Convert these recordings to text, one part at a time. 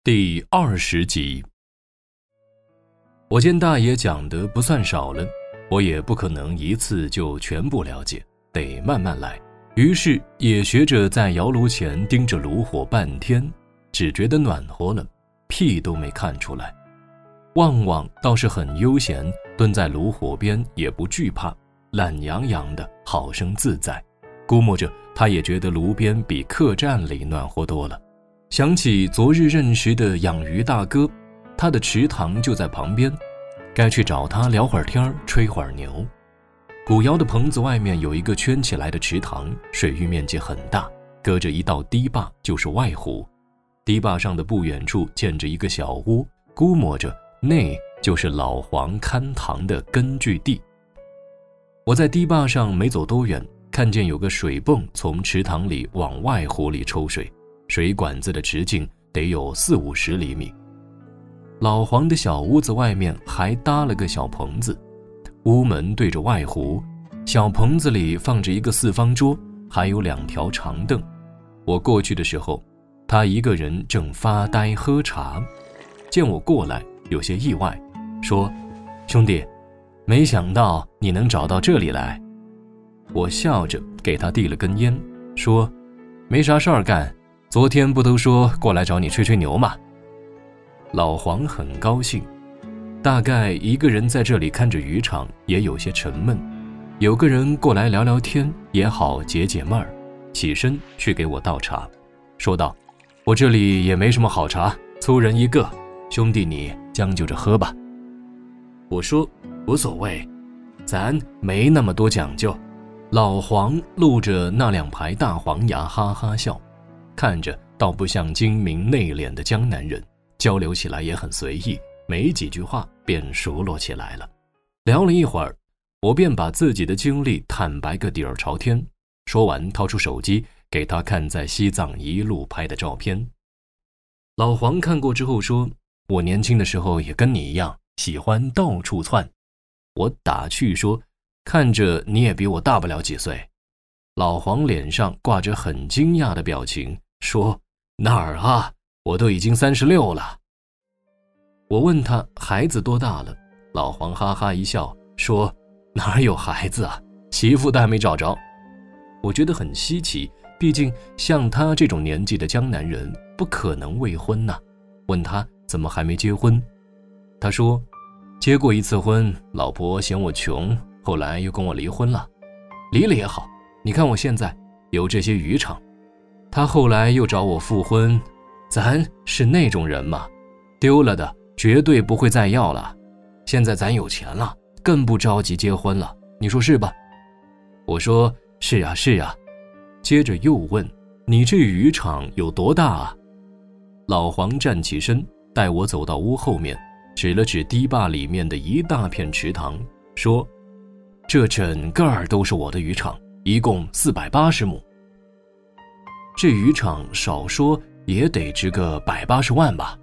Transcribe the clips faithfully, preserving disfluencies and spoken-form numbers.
第二十集。我见大爷讲的不算少了，我也不可能一次就全部了解，得慢慢来。于是也学着在窑炉前盯着炉火半天，只觉得暖和了，屁都没看出来。旺旺倒是很悠闲，蹲在炉火边也不惧怕，懒洋洋的，好生自在。估摸着他也觉得炉边比客栈里暖和多了。想起昨日认识的养鱼大哥，他的池塘就在旁边，该去找他聊会儿天，吹会儿牛。古窑的棚子外面有一个圈起来的池塘，水域面积很大，隔着一道堤坝就是外湖。堤坝上的不远处建着一个小屋，估摸着那就是老黄看塘的根据地。我在堤坝上没走多远，看见有个水泵从池塘里往外湖里抽水，水管子的直径得有四五十厘米。老黄的小屋子外面还搭了个小棚子，屋门对着外湖，小棚子里放着一个四方桌，还有两条长凳。我过去的时候，他一个人正发呆喝茶，见我过来有些意外，说：兄弟，没想到你能找到这里来。我笑着给他递了根烟，说：没啥事儿干，昨天不都说过来找你吹吹牛吗？老黄很高兴，大概一个人在这里看着渔场也有些沉闷，有个人过来聊聊天也好解解闷儿。起身去给我倒茶，说道：我这里也没什么好茶，粗人一个，兄弟你将就着喝吧。我说无所谓，咱没那么多讲究。老黄露着那两排大黄牙哈哈笑，看着倒不像精明内敛的江南人，交流起来也很随意，没几句话便熟络起来了。聊了一会儿，我便把自己的经历坦白个底儿朝天，说完掏出手机给他看在西藏一路拍的照片。老黄看过之后说：我年轻的时候也跟你一样，喜欢到处窜。我打趣说：看着你也比我大不了几岁。老黄脸上挂着很惊讶的表情，说：哪儿啊，我都已经三十六了。我问他孩子多大了，老黄哈哈一笑，说：哪有孩子啊，媳妇都还没找着。我觉得很稀奇，毕竟像他这种年纪的江南人不可能未婚呐、啊。问他怎么还没结婚，他说：结过一次婚，老婆嫌我穷，后来又跟我离婚了。离了也好，你看我现在有这些渔场。他后来又找我复婚，咱是那种人嘛，丢了的绝对不会再要了。现在咱有钱了，更不着急结婚了，你说是吧？我说是啊是啊。接着又问：你这渔场有多大啊？老黄站起身，带我走到屋后面，指了指堤坝里面的一大片池塘，说：这整个儿都是我的渔场，一共四百八十亩。这渔场少说也得值个百八十万吧。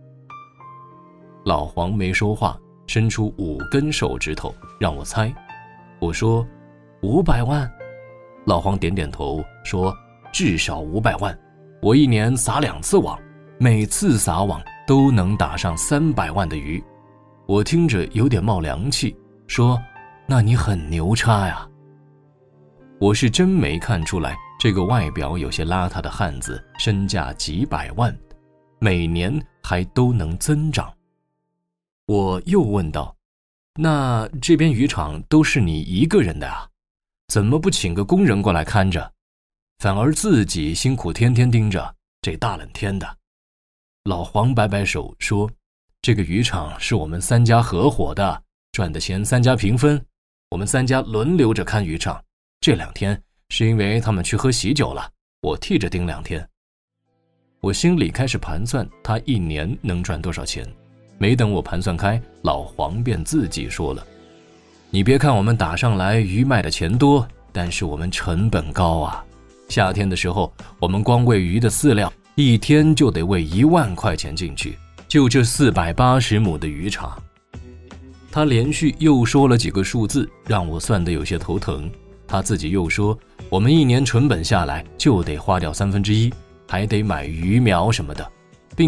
老黄没说话，伸出五根手指头让我猜。我说：五百万。老黄点点头说：至少五百万，我一年撒两次网，每次撒网都能打上三百万的鱼。我听着有点冒凉气，说：那你很牛叉呀。我是真没看出来这个外表有些邋遢的汉子身价几百万，每年还都能增长。我又问道：那这边渔场都是你一个人的啊？怎么不请个工人过来看着，反而自己辛苦天天盯着，这大冷天的？老黄摆摆手说：这个渔场是我们三家合伙的，赚的钱三家平分，我们三家轮流着看渔场。这两天是因为他们去喝喜酒了，我替着盯两天。我心里开始盘算他一年能赚多少钱，没等我盘算开，老黄便自己说了：你别看我们打上来鱼卖的钱多，但是我们成本高啊。夏天的时候，我们光喂鱼的饲料一天就得喂一万块钱进去，就这四百八十亩的渔场。他连续又说了几个数字，让我算得有些头疼。他自己又说，我们一年成本下来就得花掉三分之一，还得买鱼苗什么的，并且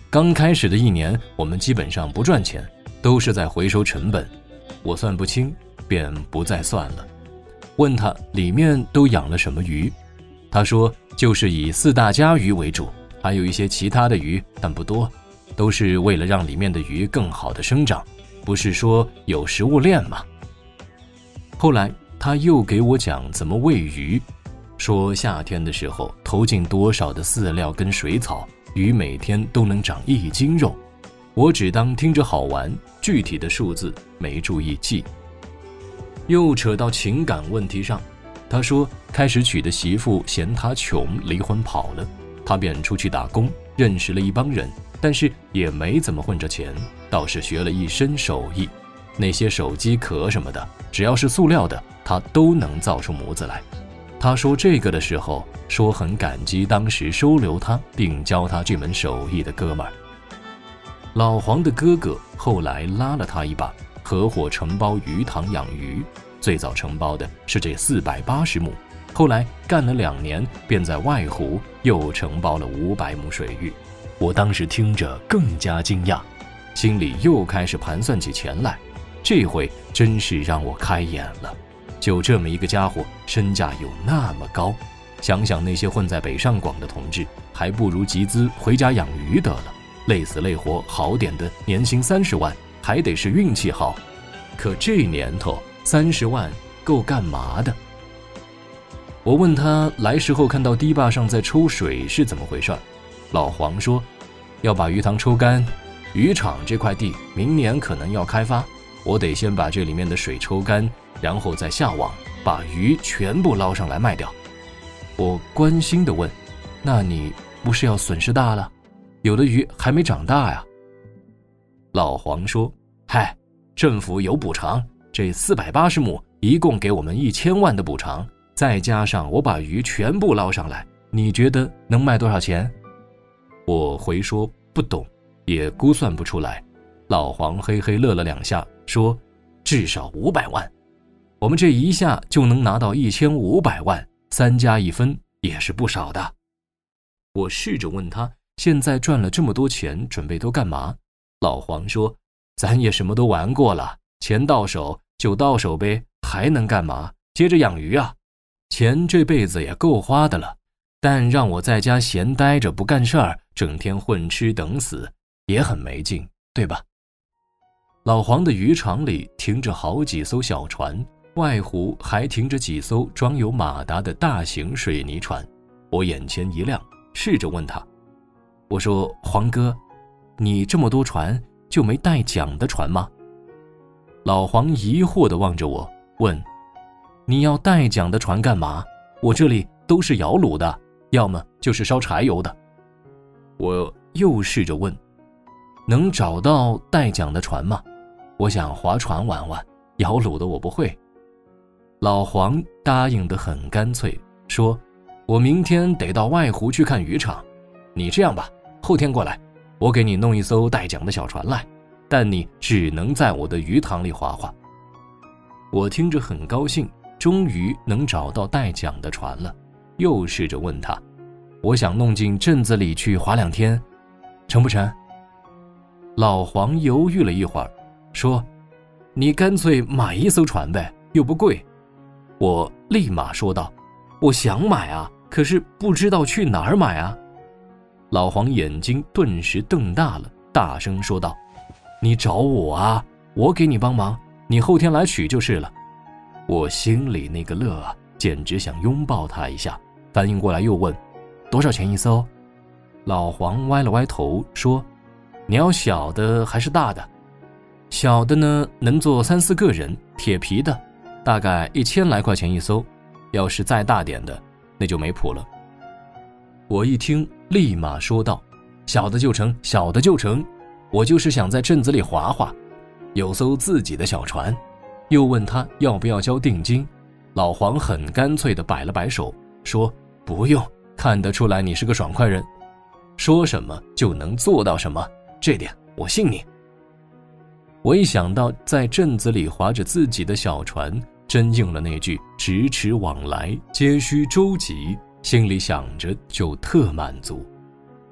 刚开始的一年，我们基本上不赚钱，都是在回收成本。我算不清，便不再算了。问他里面都养了什么鱼，他说就是以四大家鱼为主，还有一些其他的鱼，但不多，都是为了让里面的鱼更好的生长，不是说有食物链吗？后来他又给我讲怎么喂鱼，说夏天的时候投进多少的饲料跟水草，鱼每天都能长一斤肉。我只当听着好玩，具体的数字没注意记。又扯到情感问题上，他说开始娶的媳妇嫌他穷，离婚跑了，他便出去打工，认识了一帮人，但是也没怎么混着钱，倒是学了一身手艺，那些手机壳什么的，只要是塑料的，他都能造出模子来。他说这个的时候，说很感激当时收留他并教他这门手艺的哥们儿。老黄的哥哥后来拉了他一把，合伙承包鱼塘养鱼，最早承包的是这四百八十亩，后来干了两年，便在外湖又承包了五百亩水域。我当时听着更加惊讶，心里又开始盘算起钱来，这回真是让我开眼了。就这么一个家伙，身价有那么高，想想那些混在北上广的同志，还不如集资回家养鱼得了，累死累活好点的年薪三十万，还得是运气好。可这年头三十万够干嘛的？我问他来时候看到堤坝上在抽水是怎么回事，老黄说要把鱼塘抽干，渔场这块地明年可能要开发，我得先把这里面的水抽干，然后再下网把鱼全部捞上来卖掉。我关心地问，那你不是要损失大了？有的鱼还没长大呀。老黄说，嗨，政府有补偿，这四百八十亩一共给我们一千万的补偿，再加上我把鱼全部捞上来，你觉得能卖多少钱？我回说不懂，也估算不出来。老黄嘿嘿乐了两下，说至少五百万。我们这一下就能拿到一千五百万，三家一分也是不少的。我试着问他，现在赚了这么多钱，准备都干嘛？老黄说，咱也什么都玩过了，钱到手就到手呗，还能干嘛？接着养鱼啊，钱这辈子也够花的了，但让我在家闲待着不干事儿，整天混吃等死，也很没劲，对吧？老黄的渔场里停着好几艘小船，外湖还停着几艘装有马达的大型水泥船。我眼前一亮，试着问他，我说，黄哥，你这么多船，就没带桨的船吗？老黄疑惑地望着我，问，你要带桨的船干嘛？我这里都是摇橹的，要么就是烧柴油的。我又试着问，能找到带桨的船吗？我想划船玩玩，摇橹的我不会。老黄答应得很干脆，说，我明天得到外湖去看渔场，你这样吧，后天过来，我给你弄一艘带桨的小船来，但你只能在我的鱼塘里划划。我听着很高兴，终于能找到带桨的船了，又试着问他，我想弄进镇子里去划两天，成不成？老黄犹豫了一会儿，说，你干脆买一艘船呗，又不贵。我立马说道，我想买啊，可是不知道去哪儿买啊。老黄眼睛顿时瞪大了，大声说道，你找我啊，我给你帮忙，你后天来取就是了。我心里那个乐啊，简直想拥抱他一下，反应过来又问，多少钱一艘？老黄歪了歪头说，你要小的还是大的？小的呢，能坐三四个人，铁皮的，大概一千来块钱一艘，要是再大点的，那就没谱了。我一听，立马说道，小的就成，小的就成，我就是想在镇子里划划，有艘自己的小船。又问他要不要交定金，老黄很干脆地摆了摆手，说不用，看得出来你是个爽快人，说什么就能做到什么，这点我信你。我一想到在镇子里划着自己的小船，真应了那句咫尺往来，皆需舟楫，心里想着就特满足。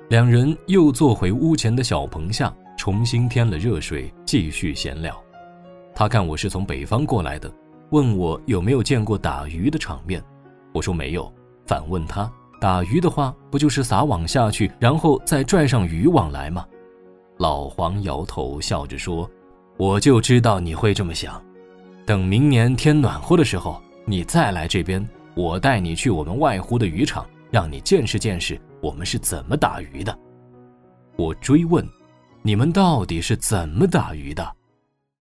两人又坐回屋前的小棚下，重新添了热水，继续闲聊。他看我是从北方过来的，问我有没有见过打鱼的场面。我说没有，反问他，打鱼的话不就是撒网下去，然后再拽上渔网来吗？老黄摇头笑着说，我就知道你会这么想，等明年天暖和的时候，你再来这边，我带你去我们外湖的渔场，让你见识见识我们是怎么打鱼的。我追问，你们到底是怎么打鱼的？